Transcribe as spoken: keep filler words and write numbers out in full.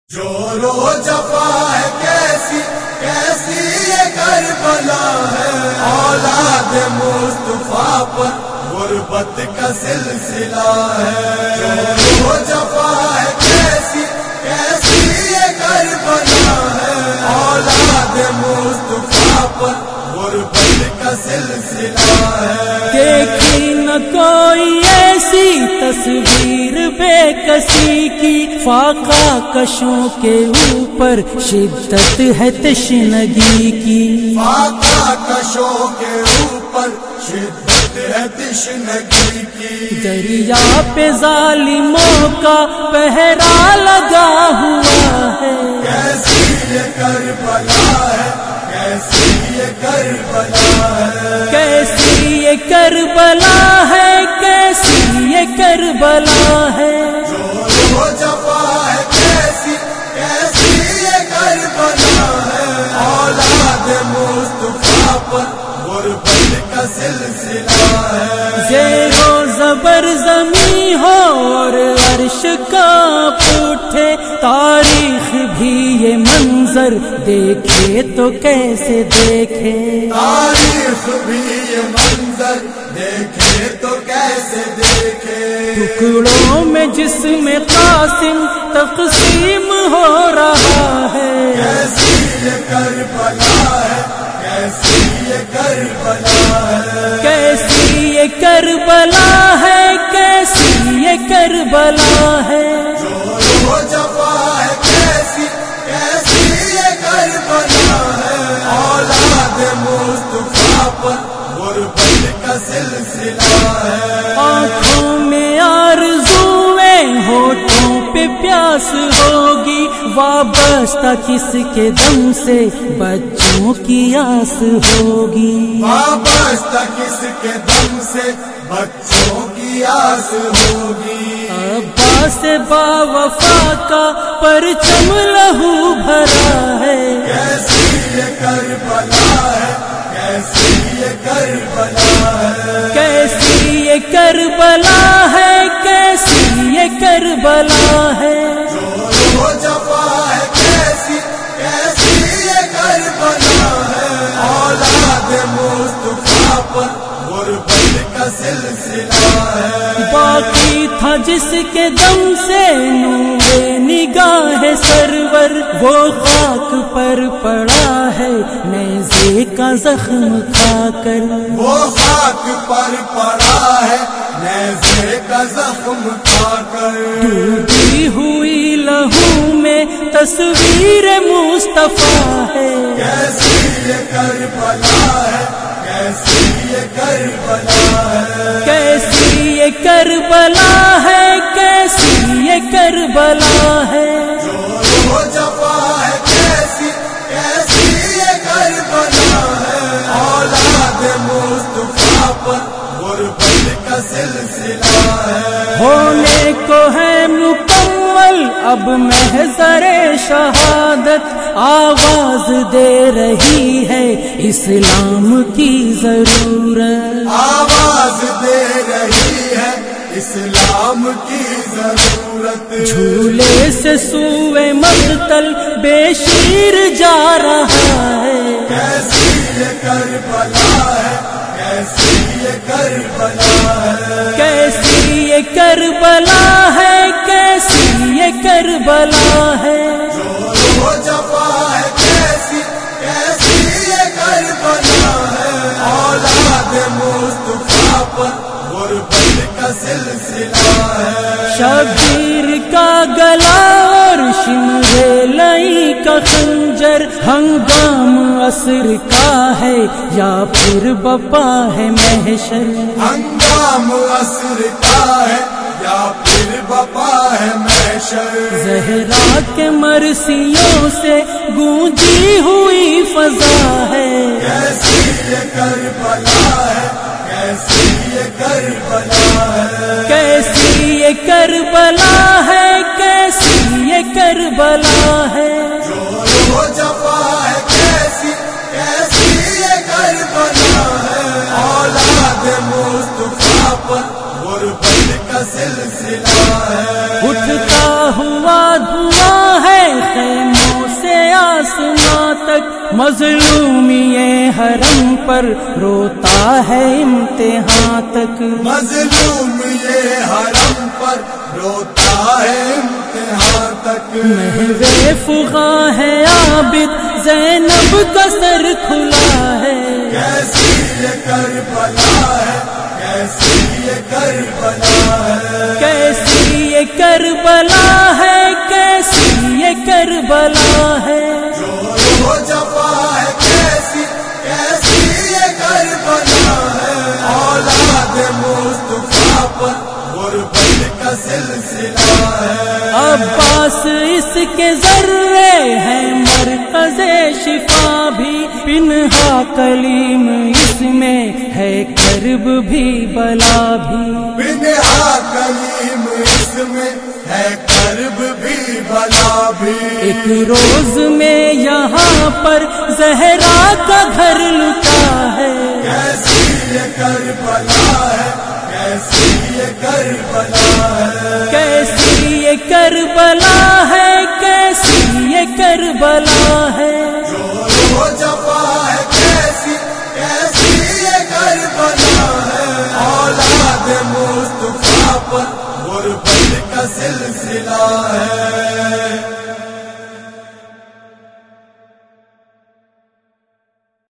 جورو جفا ہے کیسی کیسی یہ کربلا ہے، اولاد مصطفیٰ پر غربت کا سلسلہ ہے۔ جورو جفا ہے کیسی کیسی یہ کربلا ہے، اولاد مصطفیٰ پر غربت کا سلسلہ ہے۔ دیکھی نہ کوئی ایسی تصویر بے کسی کی، فاقہ کشوں کے اوپر شدت ہے تشنگی کی، فاقہ کشوں کے اوپر شدت ہے تشنگی کی۔ دریا پہ ظالموں کا پہرا لگا ہوا ہے، کیسی یہ کربلا ہے، کیسی یہ کربلا ہے، کیسی یہ کربلا ہے، کیسی یہ کربلا ہے۔ جو جفا ہے کیسی کیسی یہ کربلا ہے، اولاد مصطفیٰ پر غربت کا سلسلہ ہے۔ زیر و زبر زمین ہو اور عرش کانپ اٹھے، تاریخ بھی یہ منظر دیکھے تو کیسے دیکھے، تاریخ بھی یہ منظر دیکھے تو کیسے دیکھے۔ ٹکڑوں میں جسم قاسم تقسیم ہو رہا ہے، کیسی یہ کربلا ہے، کیسی یہ کربلا ہے، کیسی یہ کربلا ہے، کیسی یہ کربلا ہے۔ جو جفا ہے کیسی کیسی یہ کربلا ہے، اولاد مصطفیٰ پر غربت کا سلسلہ ہے۔ آنکھوں میں آرزویں ہونٹوں پہ پیاس ہوگی، وابستہ کس کے دم سے بچوں کی آس ہوگی، وابستہ کس کے دم سے بچوں کی آس ہوگی۔ عباس با وفا کا پرچم لہو بھرا ہے، کیسی یہ کربلا ہے، کیسی یہ کربلا ہے، کیسی یہ کربلا ہے، کیسی یہ کربلا ہے۔ جو جفا ہے کیسی کیسی یہ کربلا ہے، اولاد مصطفیٰ پر غربت کا سلسلہ ہے۔ باقی تھا جس کے دم سے نور نگاہ سرور، وہ خاک پر پڑا ہے نیزے کا زخم کھا کر، وہ خاک پر پڑا ہے نیزے کا زخم کھا کر۔ ڈوبی ہوئی لہو میں تصویر مصطفیٰ ہے، کیسی یہ کربلا ہے، کیسی یہ کربلا ہے، کیسی یہ کربلا ہے، کیسی یہ کربلا ہے۔ جو جفا ہے کیسی کیسی یہ کربلا ہے، اولاد مصطفیٰ پر غربت کا سلسلہ ہے۔ ہونے کو ہے مکمل اب محضر شہادت، آواز دے رہی ہے اسلام کی ضرورت، آواز دے رہی ہے اسلام کی ضرورت۔ جھولے سے سوئے مقتل بے شیر جا رہا ہے، کیسی یہ کربلا ہے، کیسی یہ کربلا ہے، کیسی یہ کربلا ہے، کیسی یہ کربلا ہے۔ جو جفا ہے کیسی کیسی یہ کربلا ہے، اولاد مصطفیٰ پر غربت کا سلسلہ ہے۔ شبیر کا گلا اور شمر لئی کا خنجر، ہنگام عصر کا ہے یا پھر بپا ہے محشر، ہنگام عصر کا ہے یا پھر بپا ہے محشر۔ زہرا کے مرثیوں سے گونجی ہوئی فضا ہے، کیسی یہ کربلا ہے، کیسی یہ کربلا ہے، کیسی یہ کربلا ہے، کیسی یہ کربلا ہے۔ جو جفا ہے کیسی کیسی یہ کربلا ہے، اولاد مصطفیٰ پر غربت کا سلسلہ ہے۔ اٹھتا ہوا دھواں ہے مظلوم یہ حرم پر روتا ہے امتحان تک، مظلوم یہ حرم پر روتا ہے امتحان تک، محو فغاں ہے عابد زینب کا سر کھلا ہے، کیسی یہ کربلا ہے، کیسی یہ کربلا ہے، کیسی یہ کربلا ہے، کیسی یہ کربلا ہے، جو رو جفا ہے کیسی کیسی یہ کربلا ہے، اولاد مصطفیٰ پر غربت کا سلسلہ ہے، عباس اس کے ذرے ہیں مرکز شفا بھی، پنہا کلیم اس میں ہے کرب بھی بلا بھی، پنہا کلیم اس میں ہے کرب بھی بلا بھی، ایک روز میں یہاں پر زہرا کا گھر لٹا ہے، کیسی یہ کربلا ہے، کیسی یہ کربلا ہے، کیسی یہ کربلا ہے، کیسی یہ کربلا ہے، جو رو جفا ہے کیسی کیسی یہ کربلا ہے، اولاد مصطفیٰ پر غربت کا سلسلہ ہے۔